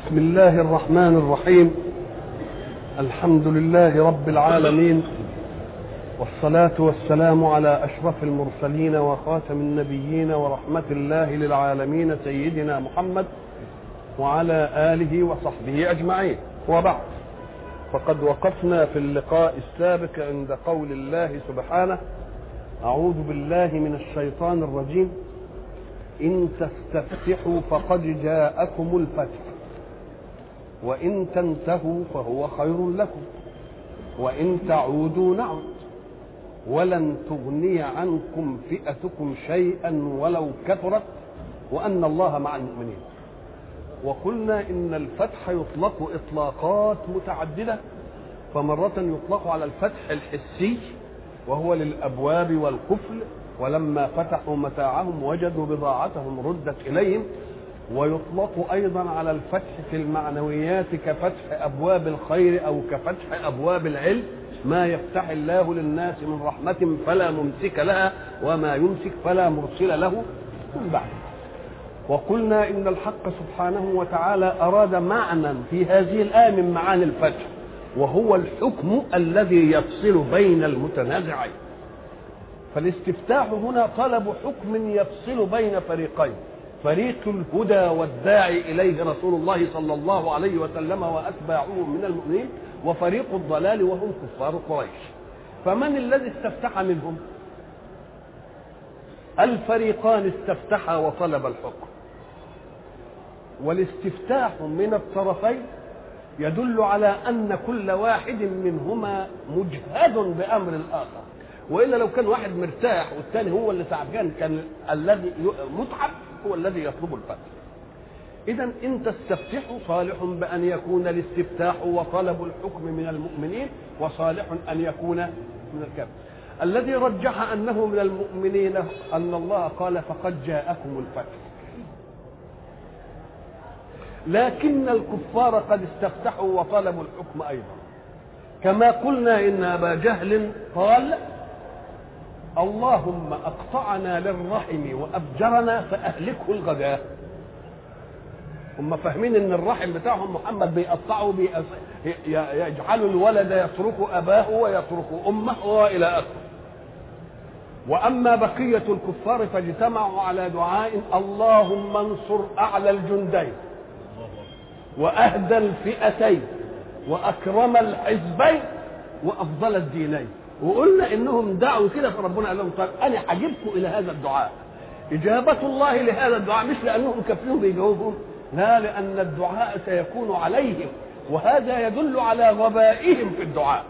بسم الله الرحمن الرحيم. الحمد لله رب العالمين، والصلاة والسلام على أشرف المرسلين وخاتم النبيين ورحمة الله للعالمين سيدنا محمد وعلى آله وصحبه أجمعين، وبعد. فقد وقفنا في اللقاء السابق عند قول الله سبحانه: أعوذ بالله من الشيطان الرجيم، إن تستفتحوا فقد جاءكم الفتح وإن تنتهوا فهو خير لكم وإن تعودوا نعد ولن تغني عنكم فئتكم شيئا ولو كثرت وأن الله مع المؤمنين. وقلنا إن الفتح يطلق إطلاقات متعددة، فمرة يطلق على الفتح الحسي وهو للأبواب والقفل، ولما فتحوا متاعهم وجدوا بضاعتهم ردت إليهم. ويطلق أيضا على الفتح في المعنويات كفتح أبواب الخير أو كفتح أبواب العلم، ما يفتح الله للناس من رحمة فلا ممسك لها وما يمسك فلا مرسل له من بعد. وقلنا إن الحق سبحانه وتعالى أراد معنى في هذه الآية من معاني الفتح، وهو الحكم الذي يفصل بين المتنازعين. فالاستفتاح هنا طلب حكم يفصل بين فريقين: فريق الهدى والداعي إليه رسول الله صلى الله عليه وسلم وأتباعه من المؤمنين، وفريق الضلال وهم كفار قريش. فمن الذي استفتح منهم؟ الفريقان استفتحا وطلب الحكم. والاستفتاح من الطرفين يدل على أن كل واحد منهما مجهد بأمر الآخر، وإلا لو كان واحد مرتاح والثاني هو اللي تعبان كان الذي متعب هو الذي يطلب الفتح. إذن إن تستفتحوا صالح بأن يكون الاستفتاح وطلب الحكم من المؤمنين، وصالح أن يكون من الكافر. الذي رجح أنه من المؤمنين أن الله قال: فقد جاءكم الفتح. لكن الكفار قد استفتحوا وطلبوا الحكم أيضا، كما قلنا إن أبا جهل قال: اللهم أقطعنا للرحم وأبجرنا فأهلكه الغداء. هم فاهمين إن الرحم بتاعهم محمد بيقطعوا يجعلوا الولد يترك أباه ويترك أمه وإلى آخره. وأما بقية الكفار فاجتمعوا على دعاء: اللهم انصر أعلى الجندين وأهدى الفئتين وأكرم الحزبين وأفضل الدينين. وقلنا إنهم دعوا كده، فربنا قال لهم: طيب أنا هجيبكم إلى هذا الدعاء. إجابة الله لهذا الدعاء مش لأنهم كافرين بيجاوبهم، لا، لأن الدعاء سيكون عليهم، وهذا يدل على غبائهم في الدعاء.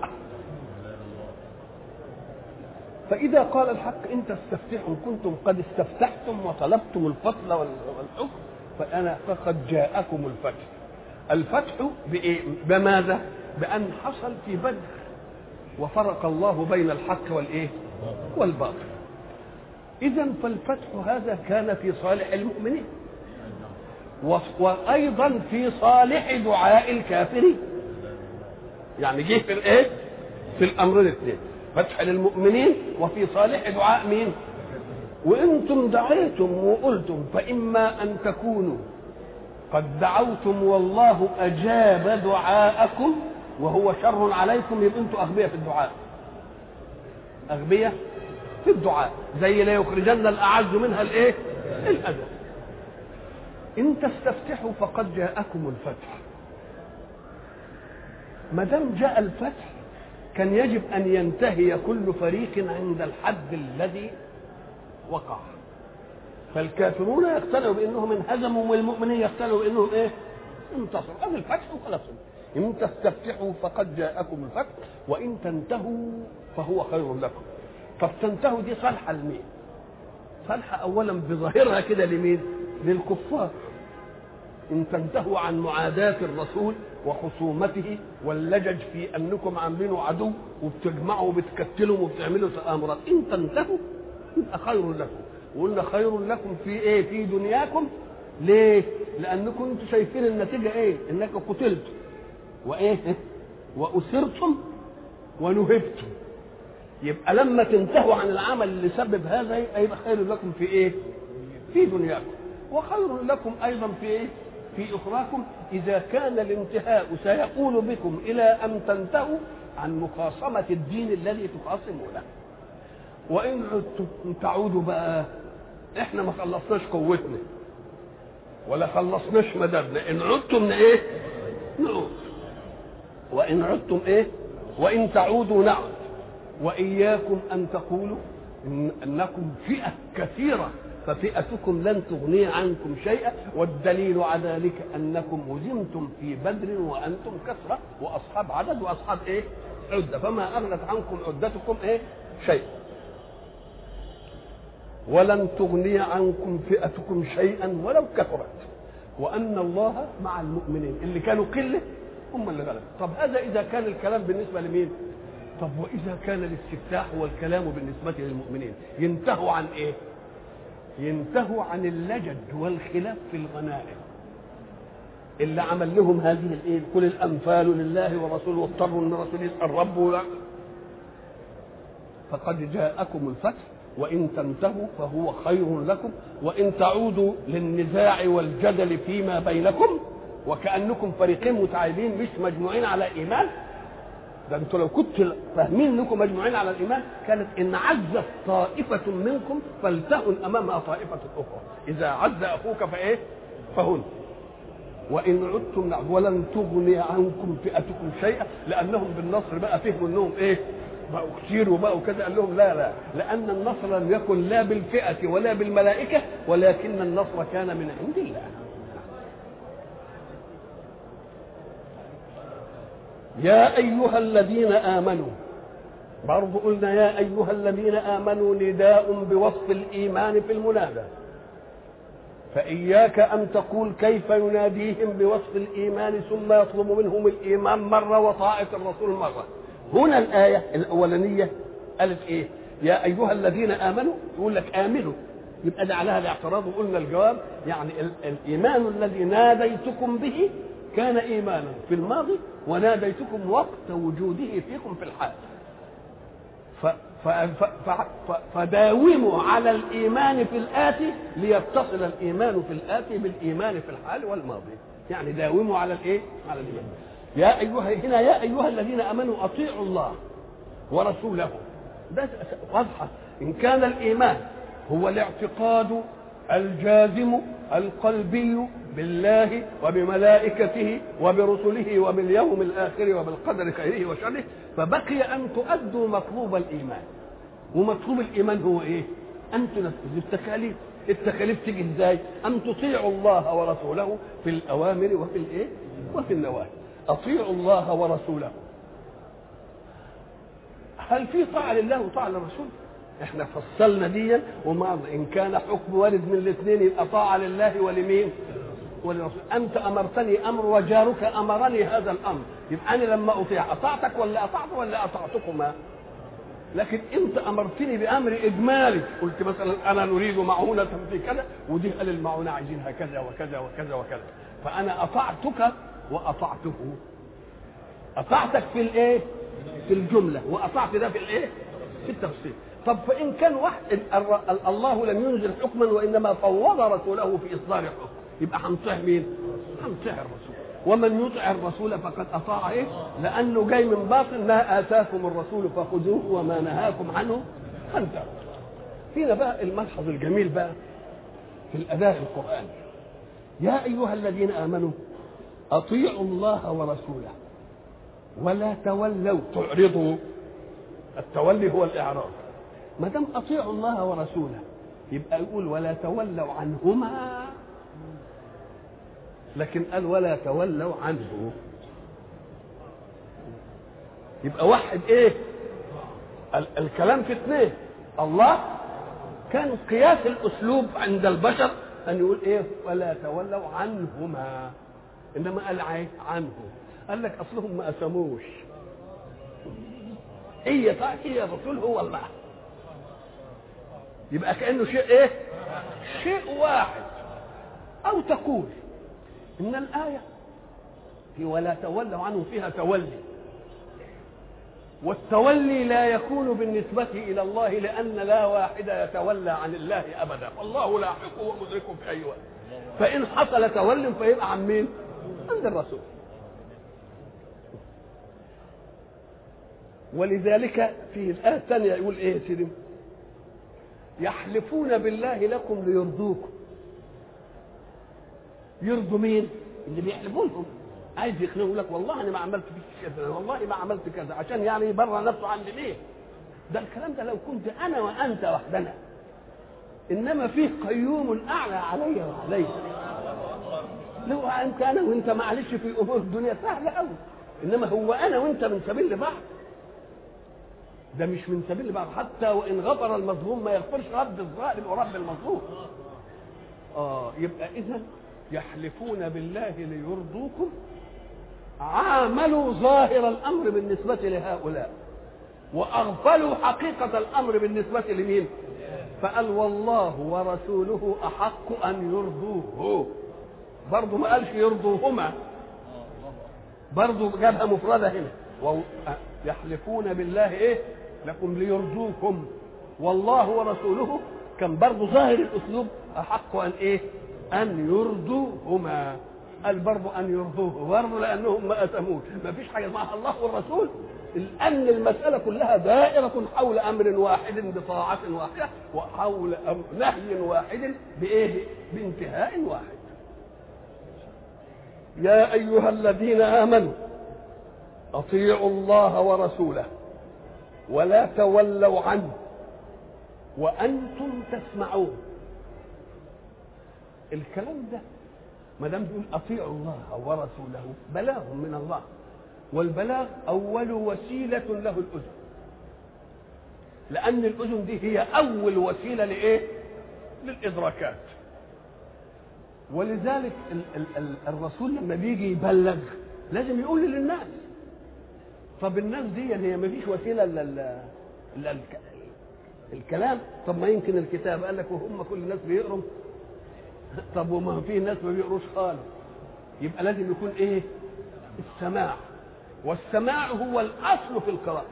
فإذا قال الحق: إن تستفتحوا كنتم قد استفتحتم وطلبتم الفصل والحكم، فأنا فقد جاءكم الفتح. الفتح بإيه؟ بماذا؟ بأن حصل في بدر وفرق الله بين الحق والإيه؟ والباطل. إذن فالفتح هذا كان في صالح المؤمنين، وأيضا في صالح دعاء الكافرين. يعني جه في الإيه؟ في الأمر الاثنين، فتح للمؤمنين وفي صالح دعاء مين؟ وإنتم دعيتم وقلتم فإما أن تكونوا قد دعوتم والله أجاب دعاءكم وهو شر عليكم، يبقى انتم أغبياء في الدعاء. أغبياء في الدعاء، زي لا يخرجن الأعز منها الإيه؟ الأذى. إن تستفتحوا فقد جاءكم الفتح. ما دام جاء الفتح كان يجب أن ينتهي كل فريق عند الحد الذي وقع. فالكافرون يقتنعوا بأنهم انهزموا، والمؤمنين يقتنعوا بأنهم إيه؟ انتصروا. هذا الفتح وخلاص. إن تستفتحوا فقد جاءكم الفتح وإن تنتهوا فهو خير لكم. طب تنتهوا دي صالحة لمين؟ صالحة أولا بظاهرها كده لمين؟ للكفار. إن تنتهوا عن معاداة الرسول وخصومته واللجج في أنكم عاملين عدو وبتجمعوا وبتكتلوا وبتعملوا تآمرات، إن تنتهوا يبقى خير لكم. وقلنا خير لكم في إيه؟ في دنياكم. ليه؟ لأنكم أنتم شايفين النتيجة إيه؟ إنك قتلتم وإيه؟ وأسرتم ونهبتم. يبقى لما تنتهوا عن العمل اللي سبب هذا يبقى خير لكم في إيه؟ في دنياكم. وخير لكم أيضا في إيه؟ في أخراكم إذا كان الانتهاء سيقول بكم إلى أن تنتهوا عن مخاصمة الدين الذي تخاصمونه. وإن عدتم تعودوا بقى، إحنا ما خلصناش قوتنا ولا خلصناش مددنا، إن عدتم إيه؟ نعود. وإن عدتم إيه؟ وإن تعودوا نعود. وإياكم أن تقولوا أنكم فئة كثيرة ففئتكم لن تغني عنكم شيئا، والدليل على ذلك أنكم هزمتم في بدر وأنتم كثرة وأصحاب عدد وأصحاب إيه؟ عدة، فما أغنت عنكم عدتكم إيه؟ شيئا. ولن تغني عنكم فئتكم شيئا ولو كثرت وأن الله مع المؤمنين. اللي كانوا قلة هم اللي غلبوا. طب هذا إذا كان الكلام بالنسبة لمين؟ طب وإذا كان الاستفتاح والكلام بالنسبة للمؤمنين ينتهوا عن إيه؟ ينتهوا عن اللجد والخلاف في الغنائم اللي عمل لهم هذه الإيه؟ كل الأنفال لله ورسوله واضطروا أن الرسول يسأل ربه. فقد جاءكم الفتح وإن تنتهوا فهو خير لكم وإن تعودوا للنزاع والجدل فيما بينكم وكأنكم فريقين متعايدين مش مجموعين على إيمان. ده انتوا لو كنتوا فاهمين انكم مجموعين على الايمان كانت ان عزت طائفه منكم فلتهن امامها طائفه اخرى. اذا عز اخوك فايه؟ فهن. وان عدتم نعود ولن تغني عنكم فئتكم شيئا، لانهم بالنصر بقى فهموا انهم ايه؟ بقوا كتير وبقوا كذا. قال لهم لا لان النصر لم يكن لا بالفئه ولا بالملائكه ولكن النصر كان من عند الله. يا أيها الذين آمنوا، برضو قلنا يا أيها الذين آمنوا نداء بوصف الإيمان في المنادى، فإياك أن تقول كيف يناديهم بوصف الإيمان ثم يطلب منهم الإيمان مرة وطاعة الرسول مرة. هنا الآية الأولانية قالت إيه؟ يا أيها الذين آمنوا، يقول لك آمنوا، يبقى ده عليها الاعتراض. وقلنا الجواب يعني الإيمان الذي ناديتكم به كان إيمانا في الماضي وناديتكم وقت وجوده فيكم في الحال. فداوموا على الإيمان في الآتي ليتصل الإيمان في الآتي بالإيمان في الحال والماضي. يعني داوموا على الإيه؟ على الإيمان. يا أيها، هنا يا أيها الذين آمنوا أطيعوا الله ورسوله. ده واضحة. إن كان الإيمان هو الاعتقاد الجازم القلبي بالله وبملائكته وبرسله وباليوم الآخر وبالقدر خيره وشره، فبقي أن تؤدوا مطلوب الإيمان. ومطلوب الإيمان هو إيه؟ أن تنفذوا التكاليف. التكاليف تيجي إزاي؟ أن تطيعوا الله ورسوله في الأوامر وفي الإيه؟ وفي النواهي. أطيعوا الله ورسوله. هل في طاعة لله وطاعة للرسول؟ احنا فصلنا ديا، وما ان كان حكم وارد من الاثنين يبقى طاعة لله ولمين؟ وللرسول. انت امرتني امر وجارك امرني هذا الامر، يبقى انا لما اطيع اطعتك ولا اطعت ولا اطعتكما؟ لكن انت امرتني بامر اجمالي، قلت مثلا انا نريد معونة في كذا، ودي قال المعونة عايزينها كذا وكذا وكذا وكذا، فانا اطعتك واطعته. اطعتك في الايه؟ في الجملة، واطعت ده في الايه؟ في التفصيل. طب فإن كان واحد الله لم ينزل حكما وإنما فوض رسوله في إصدار حكم، يبقى هنطيع مين؟ هنطيع الرسول. ومن يطع الرسول فقد أطاع إيه؟ لأنه جاي من باطن ما آتاكم الرسول فخذوه وما نهاكم عنه فانتهوا. هنا بقى الملحظ الجميل بقى في الأداء القرآني. يا أيها الذين آمنوا أطيعوا الله ورسوله ولا تولوا تعرضوا. التولي هو الإعراض. ما دام اطيعوا الله ورسوله يبقى يقول ولا تولوا عنهما، لكن قال ولا تولوا عنه. يبقى واحد ايه؟ الكلام في اثنين. الله كان قياس الاسلوب عند البشر ان يقول ايه؟ ولا تولوا عنهما، انما قال عنه. قال لك اصلهم ما اسموش، هي هي الرسول هو الله، يبقى كأنه شيء ايه؟ شيء واحد. او تقول ان الآية في ولا تولوا عنه فيها تولي، والتولي لا يكون بالنسبة إلى الله لأن لا واحد يتولى عن الله أبدا، والله لاحق ومدرك في أي وقت. فان حصل تول فيبقى عن مين؟ عند الرسول. ولذلك في الآية الثانية يقول ايه يا سيدي؟ يحلفون بالله لكم ليرضوكم. يرضوا مين؟ اللي بيحلفوا لهم، عايز يقنعوا لك والله انا ما عملت فيك كذا، والله ما عملت كذا، عشان يعني يبرر نفسه عند مين؟ ده الكلام ده لو كنت انا وانت وحدنا، انما فيه قيوم اعلى علي وعليك. لو انت انا وانت معلش في امور الدنيا سهله قوي، انما هو انا وانت من سبيل لبعض، ده مش من سبيل لبعض. حتى وان غفر المظلوم ما يغفرش رب الظالم ورب المظلوم. يبقى اذا يحلفون بالله ليرضوكم، عاملوا ظاهر الامر بالنسبه لهؤلاء واغفلوا حقيقه الامر بالنسبه لمين؟ فقال والله ورسوله احق ان يرضوه. برضه ما قالش يرضوهما، برضه جابها مفرده هنا. يحلفون بالله ايه لكم ليرضوكم، والله ورسوله كان برضه ظاهر الاسلوب احق ان ايه؟ ان يرضوهما. قال برضه ان يرضوه برضه لانهم ما اتموش، ما فيش حاجه اسمها الله والرسول، لان المساله كلها دائره حول امر واحد بطاعه واحده، وحول نهي واحد بايه؟ بانتهاء واحد. يا ايها الذين امنوا اطيعوا الله ورسوله ولا تولوا عنه وانتم تسمعون. الكلام ده ما دام بيقول اطيعوا الله ورسوله بلاغ من الله، والبلاغ اول وسيله له الاذن، لان الاذن دي هي اول وسيله لايه؟ للادراكات. ولذلك الرسول لما بيجي يبلغ لازم يقول للناس. طب الناس دي هي ما فيش وسيله الا الكلام. طب ما يمكن الكتاب قال لك وهم كل الناس بيقروا. طب وما في ناس ما بيقروش خالص، يبقى لازم يكون ايه؟ السماع. والسماع هو الاصل في القراءه.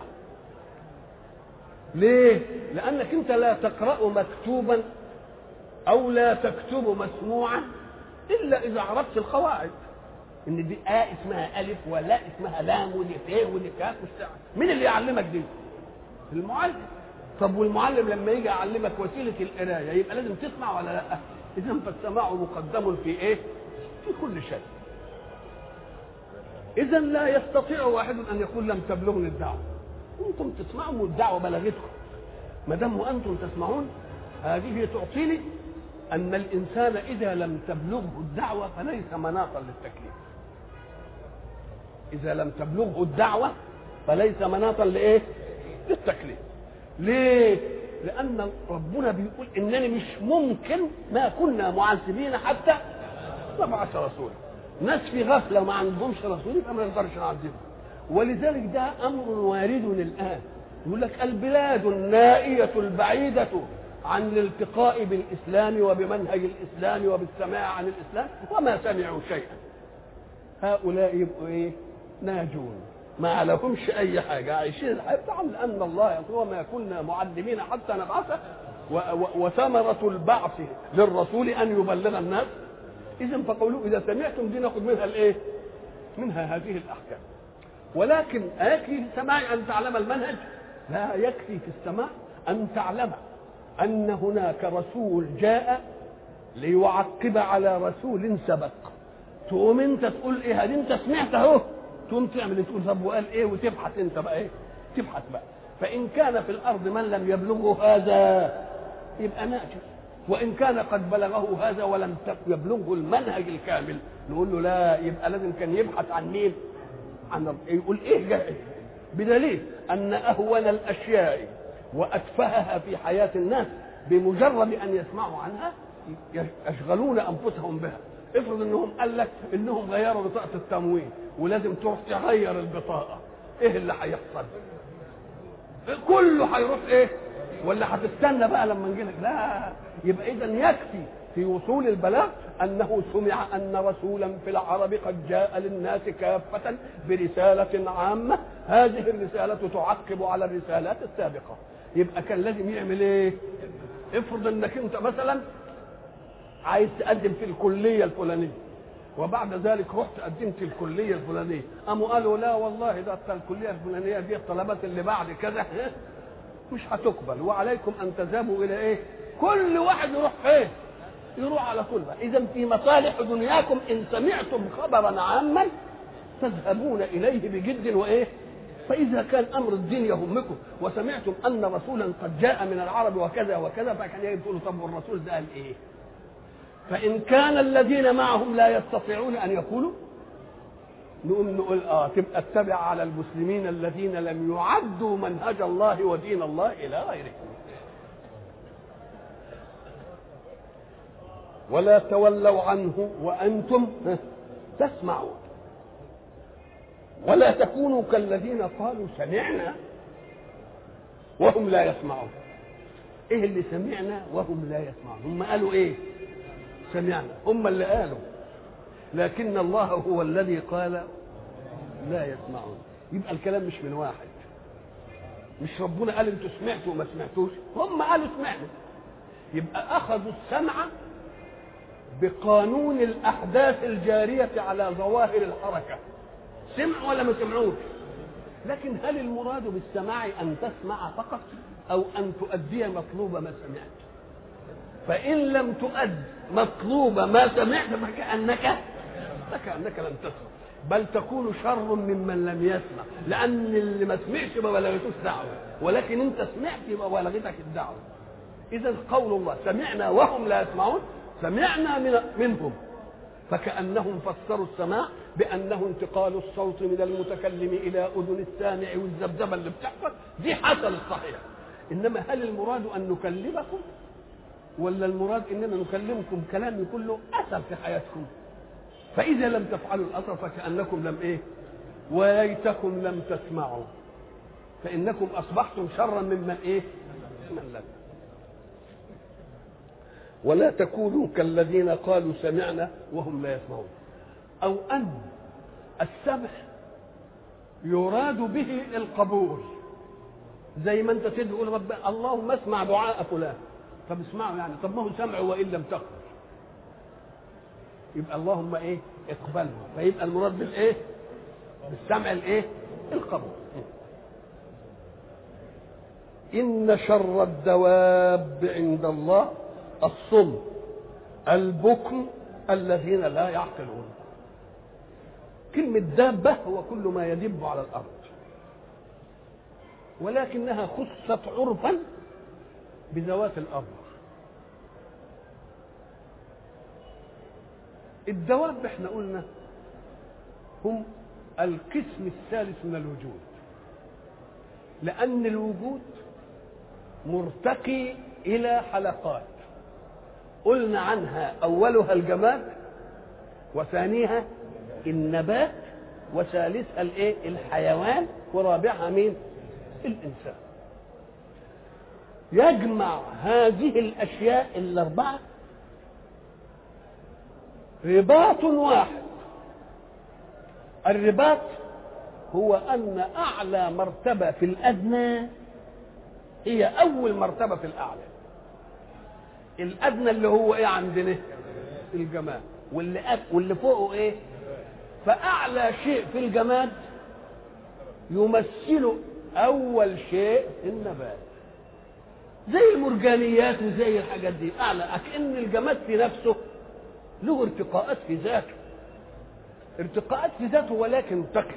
ليه؟ لانك انت لا تقرا مكتوبا او لا تكتب مسموعا الا اذا عرفت القواعد، ان دي اسمها الف ولا اسمها لام ودي ت ودي كاف. مين اللي يعلمك دي؟ المعلم. طب والمعلم لما يجي يعلمك وسيله القرايه يبقى لازم تسمع ولا لا؟ اذا فالسماع مقدم في ايه؟ في كل شيء. اذا لا يستطيع واحد ان يقول لم تبلغني الدعوه. انتم تسمعوا والدعوه بلغتكم. ما دام وانتم تسمعون، هذه تعطيني ان الانسان اذا لم تبلغه الدعوه فليس مناطا للتكليف. اذا لم تبلغه الدعوه فليس مناطا لايه؟ للتكليف. ليه؟ لان ربنا بيقول انني مش ممكن ما كنا معذبين حتى نبعث رسولا. ناس في غفله ما عندهمش رسول يبقى ما نقدرش نعذبهم. ولذلك ده امر وارد الان. يقول لك البلاد النائيه البعيده عن الالتقاء بالاسلام وبمنهج الاسلام وبالسماع عن الاسلام وما سمعوا شيئا، هؤلاء يبقوا ايه؟ ناجون، ما لهمش اي حاجه، عايشين الحياه بتاعهم. لان الله يقول وما كنا معلمين حتى نبعث، وثمره البعث للرسول ان يبلغ الناس. اذا فقولوا اذا سمعتم دي ناخذ منها الايه؟ منها هذه الاحكام. ولكن يكفي في السماع ان تعلم المنهج؟ لا يكفي في السماع ان تعلم ان هناك رسول جاء ليعقب على رسول سبق. تقوم انت تقول ايه؟ هذه انت سمعت اهو، تقوم تعمل تقول طب وقال ايه؟ وتبحث انت بقى ايه؟ تبحث بقى. فان كان في الارض من لم يبلغه هذا يبقى ناجح، وان كان قد بلغه هذا ولم يبلغه المنهج الكامل نقول له لا، يبقى لازم كان يبحث عن مين؟ عن يقول ايه جاء. بدليل ان اهون الاشياء واتفهها في حياه الناس بمجرد ان يسمعوا عنها يشغلون انفسهم بها. افرض انهم قال لك انهم غيروا بطاقه التموين ولازم تروح تغير البطاقه، ايه اللي هيحصل؟ كله هيروح ايه؟ ولا هتستنى بقى لما نجي لك؟ لا. يبقى اذا يكفي في وصول البلاغ انه سمع ان رسولا في العرب قد جاء للناس كافه برساله عامه، هذه الرساله تعقب على الرسالات السابقه. يبقى كان لازم يعمل ايه؟ افرض انك انت مثلا عايز تقدم في الكليه الفلانيه، وبعد ذلك رحت قدمت الكليه الفلانيه، قاموا قالوا لا والله ده الكليه الفلانيه دي الطلبات اللي بعد كذا مش هتقبل، وعليكم ان تذهبوا الى ايه؟ كل واحد يروح فين؟ يروح على طول بقى. اذا في مصالح دنياكم ان سمعتم خبرا عاما تذهبون اليه بجد وايه؟ فاذا كان امر الدين يهمكم وسمعتم ان رسولا قد جاء من العرب وكذا وكذا، فكان يجب تقولوا طب والرسول ده قال ايه؟ فان كان الذين معهم لا يستطيعون ان يقولوا، نقوم نقول تبقى اتبع على المسلمين الذين لم يعدوا منهج الله ودين الله الى غيره. ولا تولوا عنه وانتم تسمعون، ولا تكونوا كالذين قالوا سمعنا وهم لا يسمعون. ايه اللي سمعنا وهم لا يسمعون؟ هم قالوا ايه؟ سمعنا، هم اللي قالوا، لكن الله هو الذي قال لا يسمعون. يبقى الكلام مش من واحد، مش ربنا قال انتوا سمعتوا وما سمعتوش، هم قالوا سمعنا. يبقى اخذوا السمع بقانون الاحداث الجاريه على ظواهر الحركه، سمعوا ولا ما سمعوش؟ لكن هل المراد بالسماع ان تسمع فقط او ان تؤدي مطلوب ما سمعت؟ فان لم تؤد مطلوب ما سمعت فكأنك لم تسمع، بل تكون شر ممن لم يسمع، لان اللي ما سمعش ما بلغتوش دعوه، ولكن انت سمعت يبقى بلغتك الدعوه. اذا قول الله سمعنا وهم لا يسمعون، سمعنا منهم، فكأنهم فسروا السماع بأنه انتقال الصوت من المتكلم إلى أذن السامع، والذبذبة اللي بتحصل دي حصلت صحيح. إنما هل المراد أن نكلمكم، ولا المراد إننا نكلمكم كلام يكون له أثر في حياتكم؟ فإذا لم تفعلوا الأثر فكأنكم لم إيه؟ وليتكم لم تسمعوا، فإنكم أصبحتم شرا ممن إيه؟ من لم. ولا تكونوا كالذين قالوا سمعنا وهم لا يسمعون، أو أن السمع يراد به القبول، زي ما أنت تدعو لرب اللهم اسمع دعاء فلان، طب اسمعوا يعني، طب ما هو سمعوا وإن لم تقبل، يبقى اللهم إيه؟ اقبله، فيبقى المراد بالإيه؟ بالسمع الإيه؟ القبول. إن شر الدواب عند الله الصم البكم الذين لا يعقلون. كلمة دابة هو كل ما يدب على الأرض، ولكنها خصت عرفا بذوات الأرض. الدواب احنا قلنا هم القسم الثالث من الوجود، لأن الوجود مرتقي إلى حلقات، قلنا عنها أولها الجماد، وثانيها النبات، وثالثها الايه؟ الحيوان، ورابعها مين؟ الإنسان. يجمع هذه الأشياء الأربعة رباط واحد. الرباط هو أن أعلى مرتبة في الأدنى هي أول مرتبة في الأعلى. الأدنى اللي هو إيه عندنا؟ الجماد، واللي فوقه إيه؟ فأعلى شيء في الجماد يمثل أول شيء النبات، زي المرجانيات وزي الحاجات دي أعلى. أكأن الجماد في نفسه له ارتقاءات في ذاته، ارتقاءات في ذاته، ولكن تقف،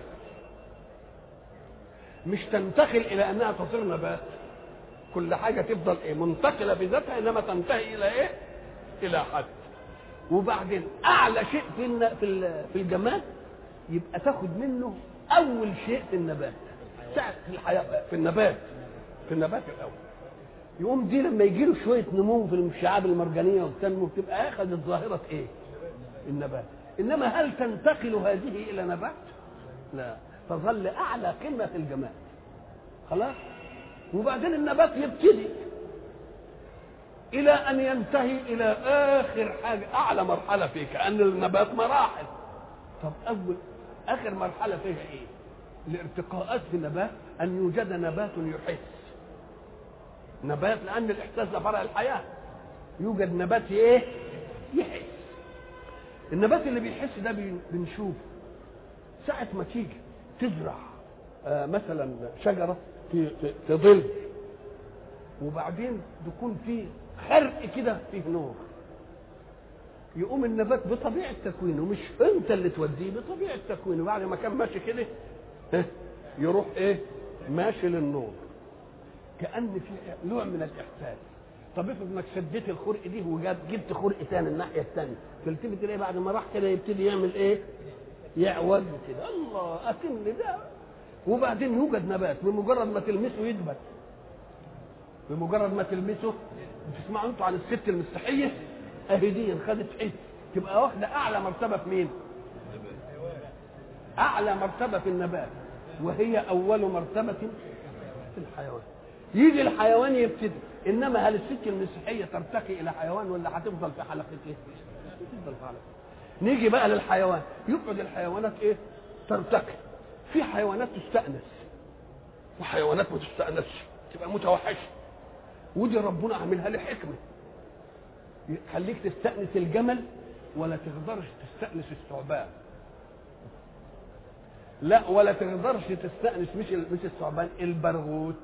مش تنتقل إلى أنها تصير نبات. كل حاجة تفضل إيه؟ منتقلة بذاتها، إنما تنتهي إلى إيه؟ إلى حد. وبعدين أعلى شيء في الجماد يبقى تاخد منه أول شيء في النبات، في الحياة، في النبات الأول. يقوم دي لما يجي له شوية نمو في الشعاب المرجانية وتنمو، تبقى أخذت ظاهرة إيه؟ النبات. إنما هل تنتقل هذه إلى نبات؟ لا، تظل أعلى قمة في الجماد. خلاص؟ وبعدين النبات يبتدي إلى أن ينتهي إلى آخر حاجة، أعلى مرحلة فيه، كأن النبات مراحل. طب آخر مرحلة فيها إيه؟ الارتقاءات في النبات أن يوجد نبات يحس، نبات، لأن الإحساس ده فرع الحياة. يوجد نبات إيه؟ يحس. النبات اللي بيحس ده بنشوفه ساعة ما تيجي تزرع مثلا شجرة في ظل، وبعدين تكون فيه خرق كده فيه نور، يقوم النبات بطبيعة تكوينه، مش انت اللي توديه، بطبيعة تكوينه بعد ما كان ماشي كده يروح ايه ماشي للنور، كأن في نوع من الإحساس. طب افرض انك سديت الخرق دي وجبت خرق ثاني الناحية الثانية، تلتفت تلاقيه بعد ما راح كده يبتدي يعمل ايه؟ يعوج كده، الله أكن ده. وبعدين يوجد نبات بمجرد ما تلمسه يدبل، بمجرد ما تلمسه. بتسمعوا انتوا عن الست المسيحية اهي دي خدت حس، تبقى واخدة أعلى مرتبة في مين؟ أعلى مرتبة في النبات، وهي أول مرتبة في الحيوان. يجي الحيوان يبتدي، انما هل الست المسيحيه ترتقي الى حيوان ولا هتفضل في حلقه ايه؟ تفضل في حلقه. نيجي بقى للحيوان، يقعد الحيوانات ايه؟ ترتقي. في حيوانات تستأنس وحيوانات ما تستأنسش، تبقى متوحشه، ودي ربنا عاملها لحكمه، يخليك تستأنس الجمل ولا تقدرش تستأنس الثعبان. لا، ولا تقدرش تستأنس مش الثعبان، البرغوث.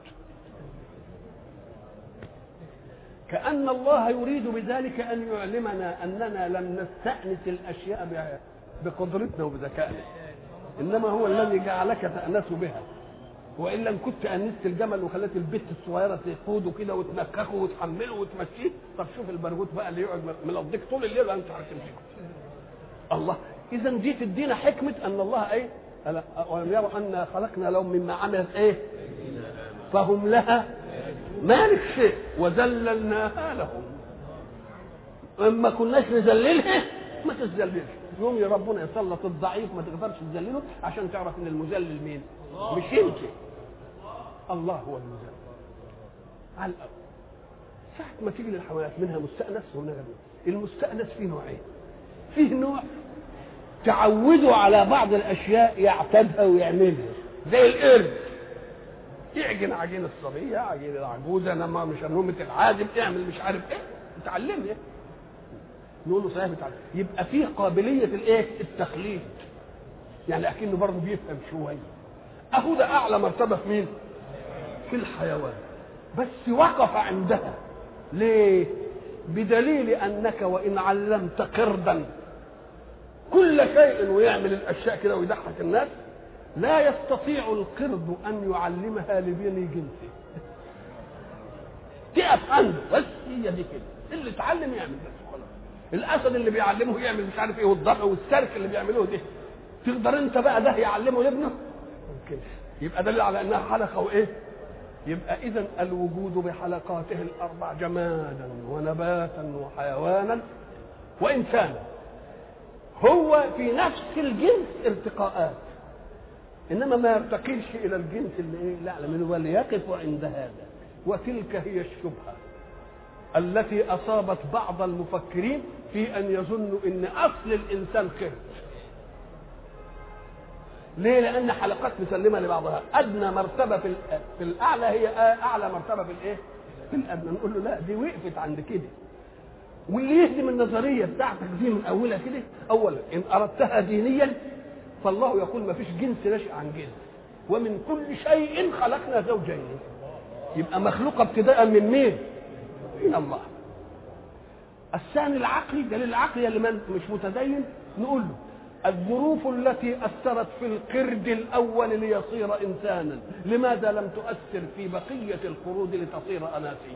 كأن الله يريد بذلك أن يعلمنا أننا لم نستأنس الأشياء بقدرتنا وبذكائنا، إنما هو الذي جعلك تأنس بها. وإلا كنت أنست الجمل وخلت البت الصغيرة تقوده كده وتنكخه وتحمله وتمشيه، طب شوف البرغوث بقى اللي يقعد ملضيك طول الليل وأنت عارف تمسكه. الله، إذا دي تدينا حكمة أن الله إيه؟ ولم يروا أن خلقنا لهم مما عملت إيه؟ فهم لها مالك شيء وذللناها لهم. اما كناش نذللها ما تذللش، يوم يا ربنا يسلط الضعيف ما تقدرش تذلله عشان تعرف ان المذلل مين؟ مش انت، الله هو المذلل. على الأول ساعة ما تيجي للحيوانات منها مستأنس ومنها غير. المستأنس فيه نوعين، فيه نوع تعودوا على بعض الاشياء يعتادها ويعملها، زي القرد يعجن عجين الصبيه، عجين العجوزه، انما مش نومه العادم، اعمل مش عارف ايه، اتعلم ايه؟ نقول له صحيح بتعلم. يبقى فيه قابليه الايه؟ التقليد، يعني اكنه برضه بيفهم شويه. اهو ده اعلى مرتبه في مين؟ في الحيوان، بس وقف عندها. ليه؟ بدليل انك وان علمت قردا كل شيء ويعمل الاشياء كده ويضحك الناس، لا يستطيع القرد ان يعلمها لبني جنسه. تقف عنده بس، هي دي كده اللي اتعلم يعمل بس خلاص. الاسد اللي بيعلمه يعمل مش عارف ايه، والضبع والسرك اللي بيعملوه ده، تقدر انت بقى ده يعلمه لابنه؟ ممكن. يبقى دليل على انها حلقه وايه؟ يبقى اذا الوجود بحلقاته الاربع، جمادا ونباتا وحيوانا وانسانا، هو في نفس الجنس ارتقاءات، انما ما يرتقيش الى الجنس اللي ايه؟ لا، من وليقف عند هذا. وتلك هي الشبهه التي اصابت بعض المفكرين في ان يظنوا ان اصل الانسان قرد. ليه؟ لان حلقات مسلمه لبعضها، ادنى مرتبه في الاعلى هي اعلى مرتبه في الايه؟ في الادنى. نقول له لا، دي وقفت عند كده. واللي يهدم النظريه بتاعتك دي من اولها كده، اولا ان اردتها دينيا فالله يقول ما فيش جنس نشأ عن جنس، ومن كل شيء خلقنا زوجين. يبقى مخلوقه ابتداء من مين؟ من الله. الثاني العقلي، دليل العقلي اللي مش متدين، نقول له الظروف التي اثرت في القرد الاول ليصير انسانا لماذا لم تؤثر في بقيه القرود لتصير اناسيا؟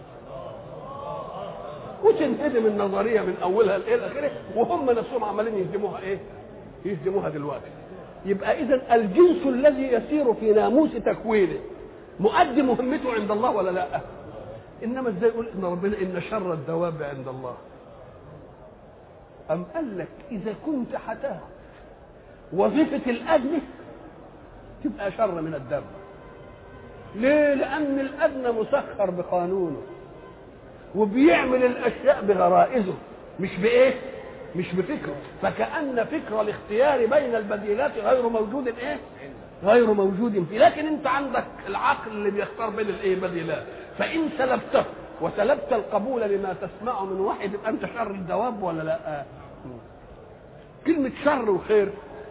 وتنهدم النظريه من اولها الى اخره، وهم نفسهم عمالين يهدموها ايه؟ يهدموها دلوقتي. يبقى اذا الجنس الذي يسير في ناموس تكوينه مؤدي مهمته عند الله ولا لا؟ انما ازاي يقول ان ربنا ان شر الدواب عند الله؟ ام قال لك اذا كنت هتاخد وظيفه الادنى تبقى شر من الدب. ليه؟ لان الادنى مسخر بقانونه وبيعمل الاشياء بغرائزه، مش بايه؟ مش بفكره. فكأن فكر الاختيار بين البديلات غير موجود ايه؟ غير موجود فيه. لكن انت عندك العقل اللي بيختار بين الايه؟ بديلات. فان سلبته وسلبت القبول لما تسمعه من واحد يبقى انت شر الدواب ولا لا؟ كلمة شر وخير،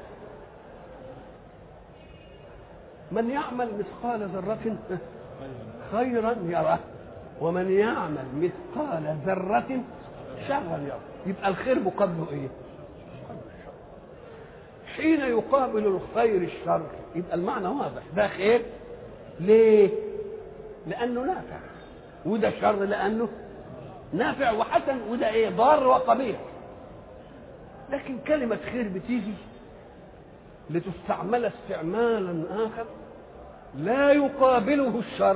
من يعمل مثقال ذرة خيرا يره، ومن يعمل مثقال ذرة شرا يره. يبقى الخير مقابله ايه؟ حين يقابل الخير الشر يبقى المعنى واضح، ده خير ليه؟ لأنه نافع، وده شر لأنه نافع وحسن، وده ايه؟ ضار وقبيح. لكن كلمة خير بتيجي لتستعمل استعمالا آخر لا يقابله الشر،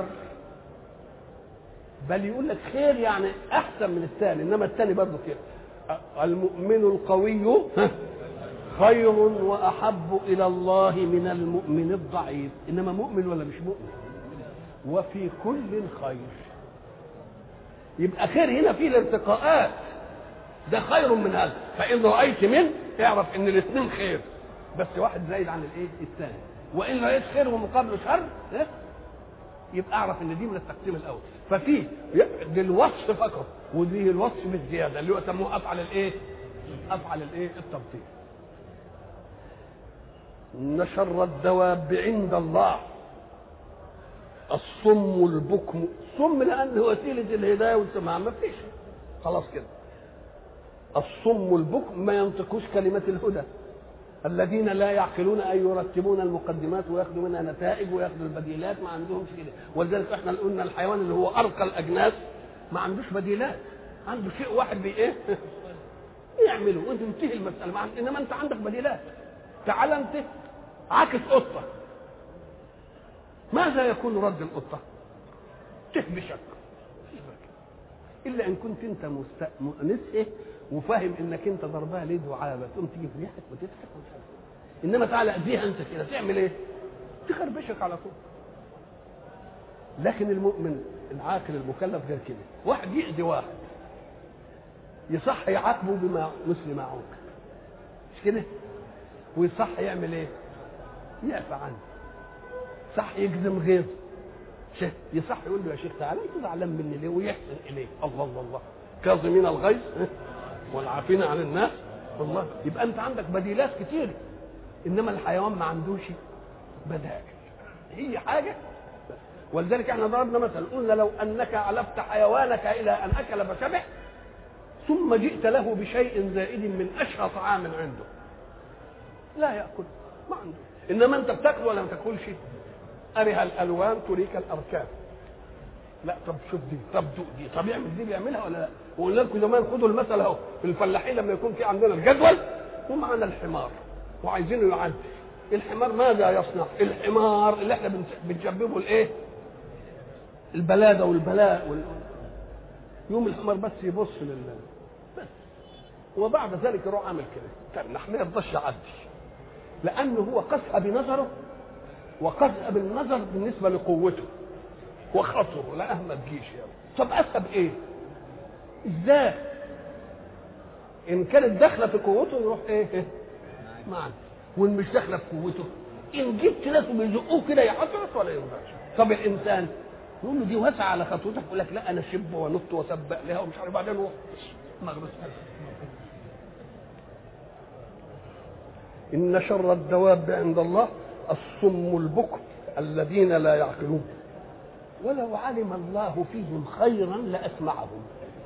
بل يقول لك خير يعني أحسن من الثاني، إنما الثاني برضه خير. المؤمن القوي خير وأحب إلى الله من المؤمن الضعيف. إنما مؤمن ولا مش مؤمن؟ وفي كل خير. يبقى خير هنا فيه الارتقاءات، ده خير من هذا، فإن رأيت منه اعرف إن الاثنين خير، بس واحد زايد عن الايه الثاني. وإن رأيت خير ومقابله شر يبقى اعرف إن دي من التقسيم الأول. ففي دي الوصف فقط، ودي الوصف بالزيادة اللي هو سموه أفعل الايه؟ أفعل الايه؟ التبطيل. إن شر الدواب عند الله الصم البكم. صم لأنه وسيلة الهداية والسماع، ما فيش خلاص كده. الصم البكم ما ينطقوش كلمة الهدى، الذين لا يعقلون أن يرتبون المقدمات وياخذوا منها نتائج وياخذوا البديلات، ما عندهمش كده. ولذلك احنا قلنا الحيوان اللي هو أرقى الأجناس ما عندوش بديلات، عنده شيء واحد بإيه يعمله وانت تنتهي المسألة. إنما أنت عندك بديلات. تعال أنت عاكس قطة، ماذا يكون رد القطة؟ تهبشك، إلا إن كنت أنت نسئه وفاهم إنك أنت ضربها ليه وعابة، تقوم تجيب ريحك وتضحك ومش عارف. إنما تعالى أذيها أنت كده تعمل إيه؟ تخربشك على طول. لكن المؤمن العاقل المكلف غير كده. واحد يأذي واحد يصح يعاقبه بما مثل ما عوق، مش كده؟ ويصح يعمل إيه؟ يعفى عنه. صح يجزم غيظ، يصح يقول له يا شيخ تعالى انت زعلان مني ليه، ويحسن اليه. الله الله الله، كاظمين الغيظ والعافين عن الناس. والله يبقى انت عندك بديلات كتير، انما الحيوان ما عندوش بدائل، هي حاجه بس. ولذلك احنا ضربنا مثل، قلنا لو انك علفت حيوانك الى ان اكل فشبع ثم جئت له بشيء زائد من اشهى طعام عنده لا ياكل، ما عنده. انما انت بتاكل ولا ما تاكلش؟ أرها الألوان تريك الأركان. لا طب شوف دي، طب دوق دي، طب يعمل دي بيعملها ولا لا؟ وقلنا لكم زمان خدوا المثل اهو في الفلاحين لما يكون في عندنا الجدول ومعنا الحمار وعايزينه يعدي. الحمار ماذا يصنع؟ الحمار اللي احنا بنشببه الايه؟ البلاده والبلاء يوم الحمار بس يبص بس، وبعد ذلك يروح عامل كده تنح ما يرضاش يعدي، لأنه هو قسى بنظره وقسى بالنظر بالنسبة لقوته وخطره، لا ما تجيش يعني. طب أسهب إيه؟ إزاي؟ إن كانت داخلة في قوته يروح إيه؟ معنا. وإن مش داخلة في قوته إن جبت ناس بيزقوه كده يعطرس ولا ينفعش. طب الإنسان يقول له دي واسعة على خطوتك، يقول لك لا أنا شب ونط وسبق لها ومش عارف، بعدين هو مغرس. إن شر الدواب عند الله الصم البكم الذين لا يعقلون ولو علم الله فيهم خيرا لأسمعهم.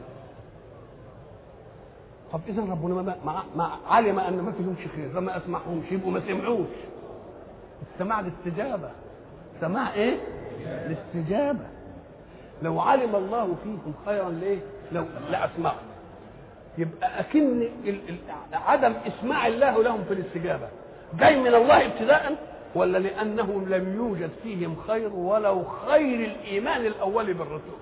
طب إذا ربنا ما علم أن ما فيهمش خير فما أسمعهمش، يبقوا ما سمعوش. السماع الاستجابة، سماع إيه؟ الاستجابة. لو علم الله فيهم خيرا ليه؟ لو لأسمعهم. يبقى أكن عدم إسماع الله لهم في الاستجابة جاي من الله ابتداء، ولا لأنه لم يوجد فيهم خير ولو خير الإيمان الأول بالرسول؟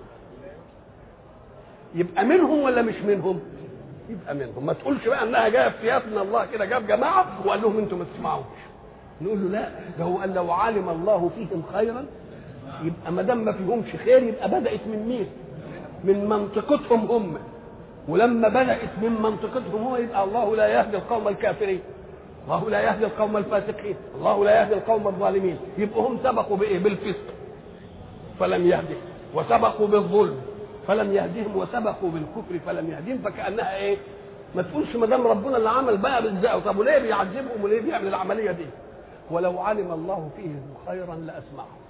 يبقى منهم ولا مش منهم؟ يبقى منهم. ما تقولش بقى أنها جاء في سياسنا الله كده جاب جماعة وقال لهم أنتم ما تسمعوش. نقول له لا، ده هو قال لو علم الله فيهم خيرا. يبقى ما دام ما فيهمش خير يبقى بدأت من مين؟ من منطقتهم هم. ولما بدأت من منطقتهم هو يبقى الله لا يهدي القوم الكافرين، الله لا يهدي القوم الفاسقين، الله لا يهدي القوم الظالمين. يبقوا هم سبقوا بايه؟ بالفسق فلم يهدي، وسبقوا بالظلم فلم يهدهم وسبقوا بالكفر فلم يهدهم، فكأنها ايه؟ ما تقولش ما دام ربنا اللي عمل بقى بالزق، طب وليه بيعذبهم وليه بيعمل العمليه دي؟ ولو علم الله فيهم خيرا لاسمعهم.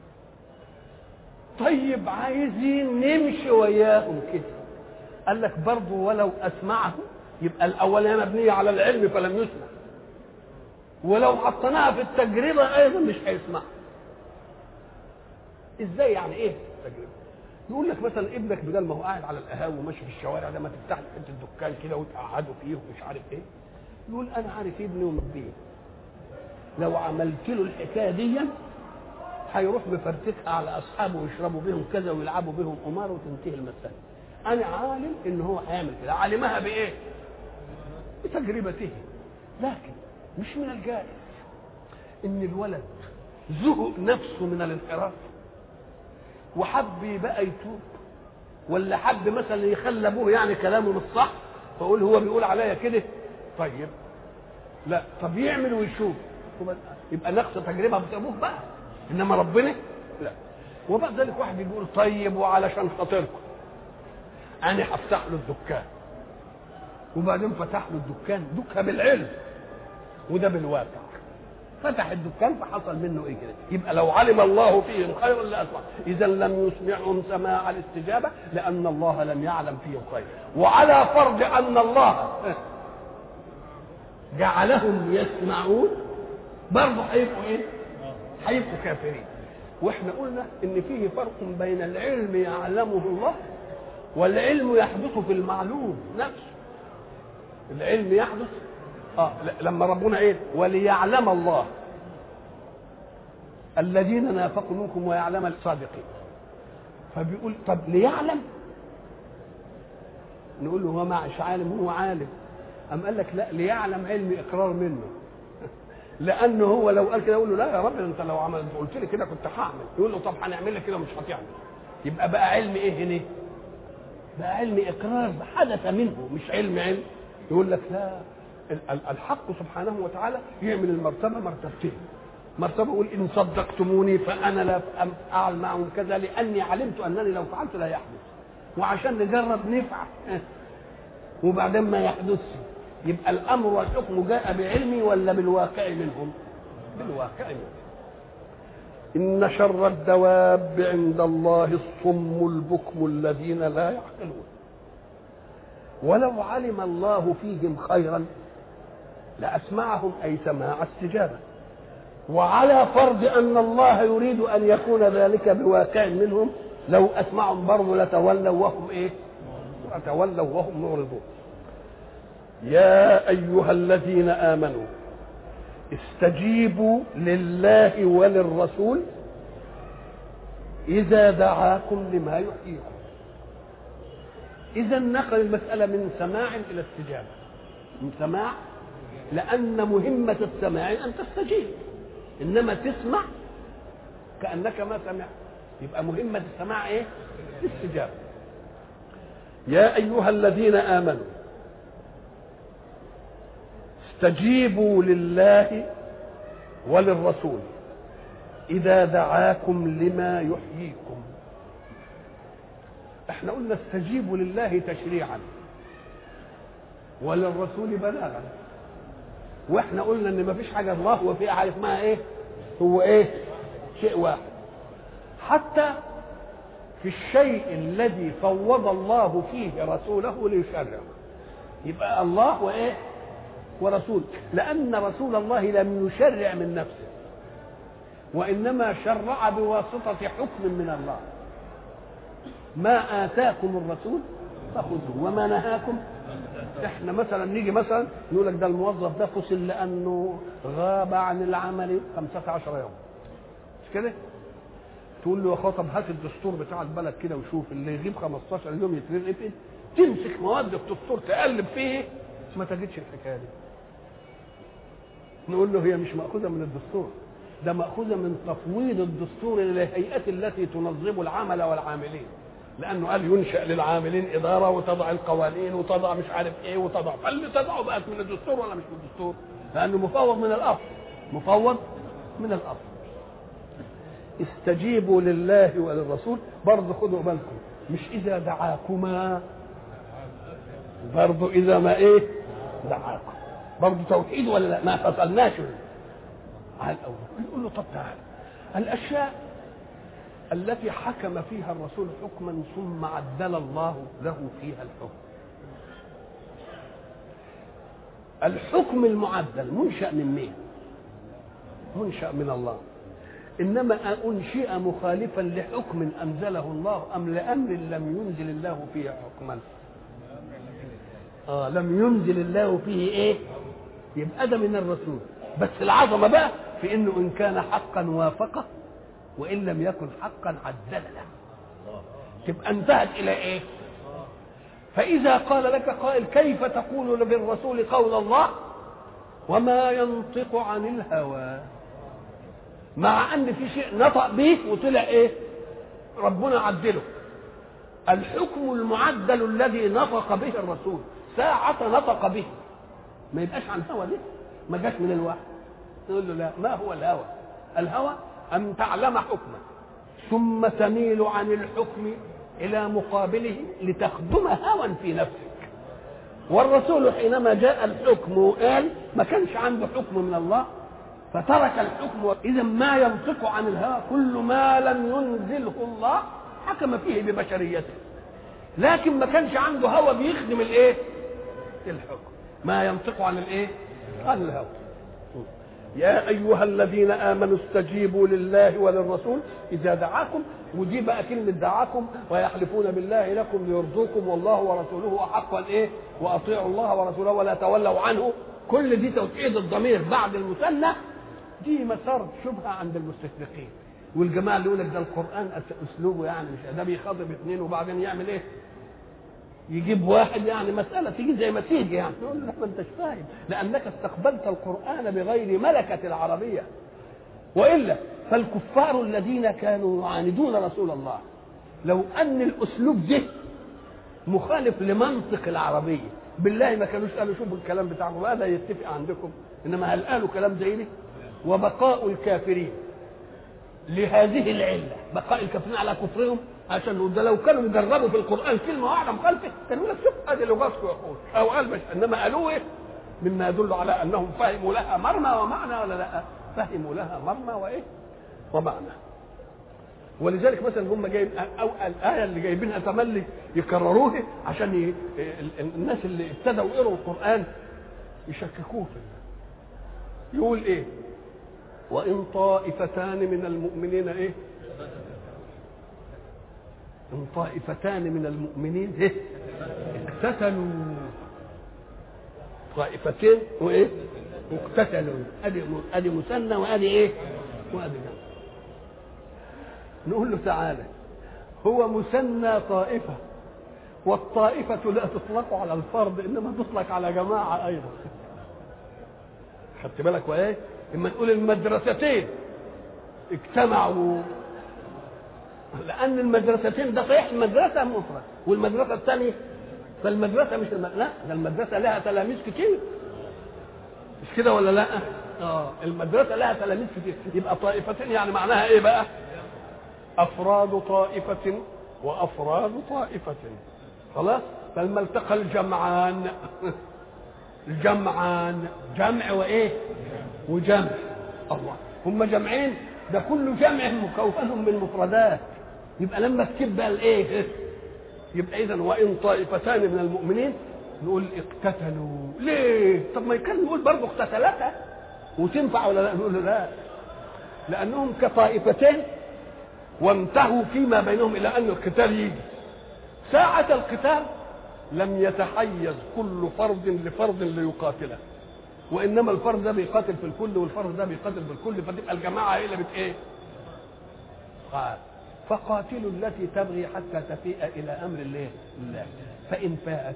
طيب عايزين نمشي وياهم كده، قال لك برضه ولو اسمعهم، يبقى الاولانيه مبنيه على العلم فلم يسمع، ولو حطيناها في التجربه ايضا مش هيسمع. ازاي يعني ايه التجربه؟ يقول لك مثلا ابنك بدل ما هو قاعد على القهاوي وماشي في الشوارع ده، ما تفتح له حته الدكان كده وتقعده فيه ومش عارف ايه، يقول انا عارف ابني ومبيه، لو عملت له الحكايه دي هيروح مفرتكها على اصحابه ويشربوا بيهم كذا ويلعبوا بيهم قمار وتنتهي المساله. انا عالم ان هو هيعمل كده، علمها بايه؟ بتجربته. لكن مش من الجائز ان الولد زهق نفسه من الانحراف وحب بقى يتوب، ولا حب مثلا يخلي ابوه يعني كلامه مش صح فاقول هو بيقول عليا كده، طيب لا، طب يعمل ويشوف يبقى نقص تجربه بتابوه بقى، انما ربنا لا. وبعد ذلك واحد يقول طيب وعلشان خاطركم انا هفتح له الدكان، وبعدين فتح له الدكان دكها بالعلم وده بالواقع، فتح الدكان فحصل منه ايه كده، يبقى لو علم الله فيهم خيرا لاسمع، اذا لم يسمعهم سماع الاستجابه لان الله لم يعلم فيهم خير، وعلى فرض ان الله جعلهم يسمعون برضه هيبقوا ايه؟ هيبقوا كافرين. واحنا قلنا ان فيه فرق بين العلم يعلمه الله والعلم يحدث في المعلوم نفسه. العلم يحدث لما ربنا ايه؟ وليعلم الله الذين نافقوا منكم ويعلم الصادقين، فبيقول طب ليعلم، نقول له هو مش عالم، هو عالم. أم قال لك لا، ليعلم علم اقرار منه لانه هو لو قال كده يقول له لا يا رب انت لو عملت قلت لي كده كنت هعمل، يقول له طب هنعمل لك كده مش هتعمل، يبقى بقى علم ايه هنا؟ بقى علم اقرار حدث منه، مش علم. يقول لك لا، الحق سبحانه وتعالى يعمل المرتبه مرتبتين، مرتبه يقول ان صدقتموني فانا لا افعل معهم كذا لاني علمت انني لو فعلت لا يحدث، وعشان نجرب نفعل وبعدين ما يحدثش، يبقى الامر والحكم جاء بعلمي ولا بالواقع منهم؟ بالواقع منهم. ان شر الدواب عند الله الصم البكم الذين لا يعقلون. ولو علم الله فيهم خيرا لاسمعهم، اي سماع استجابه، وعلى فرض ان الله يريد ان يكون ذلك بواقع منهم لو اسمعهم برضه لتولوا وهم ايه؟ لتولوا وهم معرضون. يا ايها الذين امنوا استجيبوا لله وللرسول اذا دعاكم لما يحييكم. اذا نقل المساله من سماع الى استجابه، من سماع، لان مهمه السماع ان تستجيب، انما تسمع كانك ما سمعت، يبقى مهمه السماع ايه؟ الاستجابه. يا ايها الذين امنوا استجيبوا لله وللرسول اذا دعاكم لما يحييكم. احنا قلنا استجيبوا لله تشريعا وللرسول بلاغا، واحنا قلنا ان ما فيش حاجه الله وفيها حاجه اسمها ايه؟ هو ايه؟ شيء واحد. حتى في الشيء الذي فوض الله فيه رسوله ليشرعه، يبقى الله وايه؟ ورسول، لان رسول الله لم يشرع من نفسه وانما شرع بواسطه حكم من الله. ما آتاكم الرسول فخذوه وما نهاكم. احنا مثلا نيجي مثلا نقول لك ده الموظف ده فصل لانه غاب عن العمل 15 يوم، مش كده؟ تقول له يا اخويا طب هات الدستور بتاع البلد كده وشوف اللي يغيب 15 يوم يترقب، تمسك مواد الدستور تقلب فيه ما تجدش الحكايه دي. نقول له هي مش مأخوذه من الدستور، ده مأخوذه من تفويض الدستور للهيئات التي تنظم العمل والعاملين، لانه قال ينشأ للعاملين اداره وتضع القوانين وتضع مش عارف ايه وتضع، فاللي تضعه بقت من الدستور ولا مش من الدستور؟ لانه مفوض من الاصل، مفوض من الاصل. استجيبوا لله وللرسول، برضه خدوا بالكم مش إذا دعاكما، برضو إذا ما إيه دعاكم، برضو توحيد ولا لا؟ ما فصلناش على الأول. نقول له طب تعالى، الأشياء التي حكم فيها الرسول حكما ثم عدل الله له فيها الحكم المعدل منشأ من مين؟ منشأ من الله. إنما أنشئ مخالفا لحكم أنزله الله أم لأمر لم ينزل الله فيه حكما؟ لم ينزل الله فيه إيه؟ يبقى ده من الرسول. بس العظمة بقى في إنه إن كان حقا وافقه وإن لم يكن حقا عدل له. تبقى انتهت إلى إيه؟ فإذا قال لك قائل كيف تقول بالرسول قول الله وما ينطق عن الهوى، مع أن في شيء نطق به وطلع إيه؟ ربنا عدله. الحكم المعدل الذي نطق به الرسول ساعة نطق به ما يبقاش عن هوى، ده ما جاش من الوحي. نقول له لا، ما هو الهوى؟ الهوى أن تعلم حكما ثم تميل عن الحكم إلى مقابله لتخدم هوى في نفسك. والرسول حينما جاء الحكم وقال ما كانش عنده حكم من الله فترك الحكم. إذا ما ينطق عن الهوى كل ما لم ينزله الله حكم فيه ببشريته، لكن ما كانش عنده هوى بيخدم الايه؟ الحكم. ما ينطق عن الايه؟ عن الهوى. يا ايها الذين امنوا استجيبوا لله وللرسول اذا دعاكم، ودي بقى كلمه دعاكم ويحلفون بالله لكم ليرضوكم والله ورسوله احق الايه؟ واطيعوا الله ورسوله ولا تولوا عنه. كل دي توحيد الضمير بعد المثنى، دي مسار شبهه عند المستشرقين والجماعه اللي يقول لك ده القران اسلوبه يعني مش ده بيخاطب اثنين وبعدين يعمل ايه؟ يجيب واحد يعني مساله تيجي زي ما تيجي يعني. نقول له ما انتش فاهم، لانك استقبلت القران بغير ملكه العربيه. والا فالكفار الذين كانوا يعاندون رسول الله لو ان الاسلوب ده مخالف لمنطق العربيه بالله ما كانوش قالوا شوفوا الكلام بتاعكم هذا يتفق عندكم، انما هل قالوا كلام زي ده؟ وبقاء الكافرين لهذه العله، بقاء الكافرين على كفرهم، عشان ده لو كانوا يجربوا في القران كلمه واحده مخالفه كانوا يقول لك شوف ادي لغتكم يقول او قال مش، انما قالوا ايه؟ مما يدل على انهم فهموا لها مرمى ومعنى ولا لا؟ فهموا لها مرمى وايه؟ ومعنى. ولذلك مثلا هم جايب او الايه اللي جايبينها تملي يكرروها عشان الناس اللي ابتدوا يقروا القران يشككوه في يقول ايه؟ وان طائفتان من المؤمنين ايه؟ ان طائفتان من المؤمنين ايه؟ اقتتلوا. طائفتين وايه؟ واقتتلوا. ادي مثنى وادي ايه؟ وادي جمع. نقول له تعالى هو مثنى طائفه، والطائفه لا تطلق على الفرد انما تطلق على جماعه ايضا. خدت بالك وايه؟ اما نقول المدرستين اجتمعوا، لان المدرستين ده صحيح المدرسه مفرد والمدرسه الثانيه، فالمدرسه مش لا ده المدرسه لها تلاميذ كتير، مش كده ولا لا؟ المدرسه لها تلاميذ كتير. يبقى طائفتين يعني معناها ايه بقى؟ افراد طائفه وافراد طائفه. خلاص؟ فلما التقى الجمعان الجمعان جمع وايه؟ وجمع. الله، هم جمعين، ده كل جمع مكون من مفردات. يبقى لما تكب بقى الايه؟ يبقى اذا وان طائفتان من المؤمنين نقول اقتتلوا. ليه؟ طب ما كان نقول برضه اقتتلتا وتنفع ولا لا؟ نقول له لا، لانهم كطائفتين وانتهوا فيما بينهم الى ان القتال يجي. ساعة القتال لم يتحيز كل فرد لفرد ليقاتله، وانما الفرد ده بيقاتل في الكل والفرد ده بيقاتل في الكل، فتبقى الجماعه هي اللي ايه؟ قال فقاتلوا التي تبغي حتى تفيء الى امر الله فان فاءت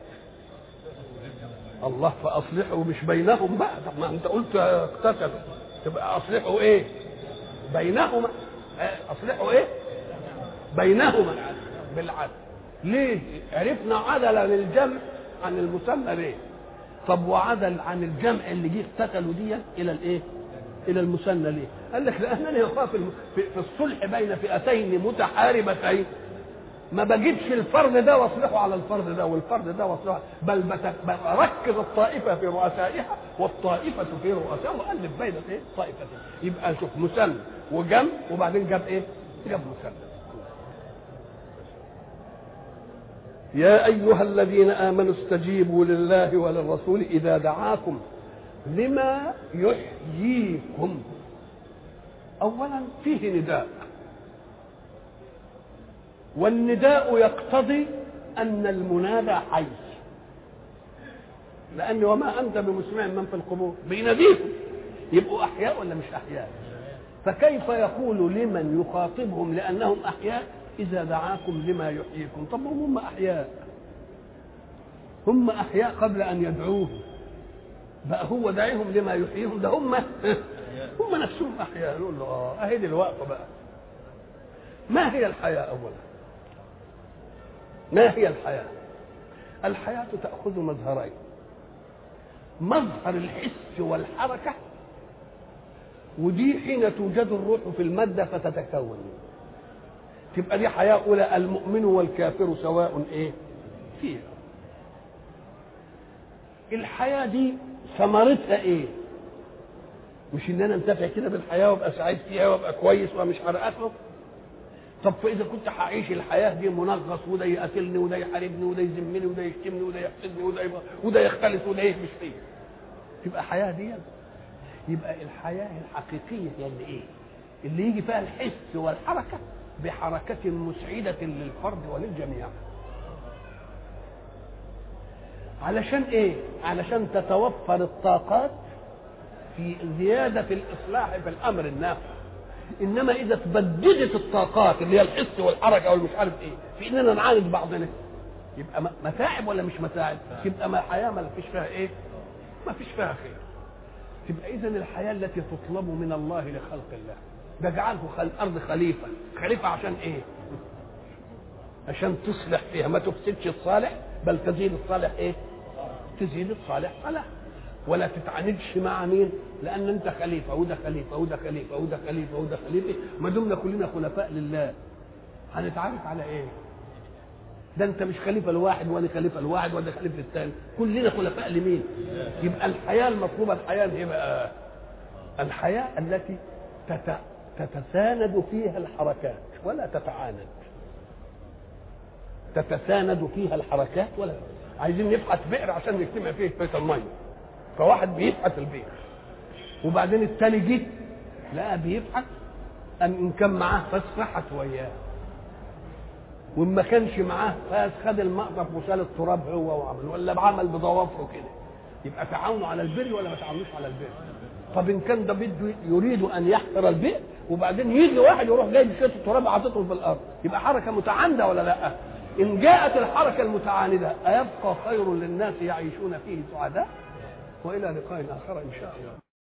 الله فاصلحوا مش بينهم بقى. طب ما انت قلت اقتتلوا، تبقى اصلحوا ايه؟ بينهما. اصلحوا ايه؟ بينهما بالعدل. ليه؟ عرفنا عدلا الجمع عن المثنى ليه؟ طب وعدل عن الجمع اللي جه اقتتلوا دي الى الايه؟ الى المثنى ليه؟ قال لك لانني اخاف في الصلح بين فئتين متحاربتين ما بجيبش الفرد ده واصلحه على الفرد ده والفرد ده واصلحه، بل بركز الطائفه في رؤسائها والطائفه في رؤسائها والف بين ايه طائفتين. يبقى شوف مثنى وجمع وبعدين جاب ايه؟ جاب مثنى. يا ايها الذين امنوا استجيبوا لله وللرسول اذا دعاكم لما يحييكم. اولا فيه نداء، والنداء يقتضي ان المنادى حي، لان وما انت بمسمع من في القبور بيناديكم، يبقوا احياء ولا مش احياء؟ فكيف يقول لمن يخاطبهم لانهم احياء اذا دعاكم لما يحييكم؟ طب هم احياء، هم احياء قبل ان يدعوه، بقى هو داعيهم لما يحييهم؟ ده هم نفسهم احياء. يقول له اهي دي الوقفه بقى. ما هي الحياه اولا؟ ما هي الحياه؟ الحياه تاخذ مظهرين: مظهر الحس والحركه، ودي حين توجد الروح في الماده فتتكون، تبقى دي حياه اولى. المؤمن والكافر سواء ايه فيها. الحياه دي ثمرتها ايه؟ مش ان انا انتفع كده بالحياه وابقى سعيد فيها وابقى كويس ومش هرقصه. طب فاذا كنت هعيش الحياه دي منغص، وده يقاتلني وده يحاربني وده يذمني وده يشتمني وده يحسدني وده يختلس وده يهمش فيا، تبقى حياه دي؟ يبقى الحياه الحقيقيه هي اللي ايه؟ اللي يجي فيها الحس والحركه بحركه مسعده للفرد وللجميع. علشان ايه؟ علشان تتوفر الطاقات في زياده الاصلاح في الامر النافع. انما اذا تبددت الطاقات اللي هي الحس والحركه والمش عارف ايه في اننا نعاند بعضنا، يبقى متاعب ولا مش متاعب؟ يبقى ما حياه ما فيش فيها ايه؟ ما فيش فيها خير. تبقى اذا الحياه التي تطلب من الله لخلق الله، ده جعله الارض خليفه. خليفه عشان ايه؟ عشان تصلح فيها، ما تفسدش الصالح بل تزيد الصالح ايه؟ تزيد الصالح صلاح. ولا تتعاندش مع مين؟ لان انت خليفه وده خليفه وده خليفه وده خليفه وده خليفه، ما دمنا كلنا خلفاء لله هنتعارك على ايه؟ ده انت مش خليفه لواحد وانا خليفه لواحد وده خليفه الثاني، كلنا خلفاء لمين؟ يبقى الحياه المطلوبه الحياه اللي هي بقى الحياه التي تتساند فيها الحركات ولا تتعاند. تتساند فيها الحركات ولا عايزين نبحث بئر عشان نجتمع فيه بيت الميه، فواحد بيبحث البئر وبعدين الثاني جه لا بيبحث ان كان معاه فاس فحت وياه، وان ما كانش معاه فاس خد المقطف وشال التراب هو وعمل ولا بعمل بضوافره كده. يبقى تعاونوا على البر ولا ما تعاونوش على البر؟ طب ان كان ده بده يريد ان يحفر البئر وبعدين يجي واحد يروح جايب شويه التراب عاطته في الارض، يبقى حركه متعانده ولا لا؟ ان جاءت الحركه المتعانده ايبقى خير للناس يعيشون فيه سعداء؟ والى لقاء اخر ان شاء الله.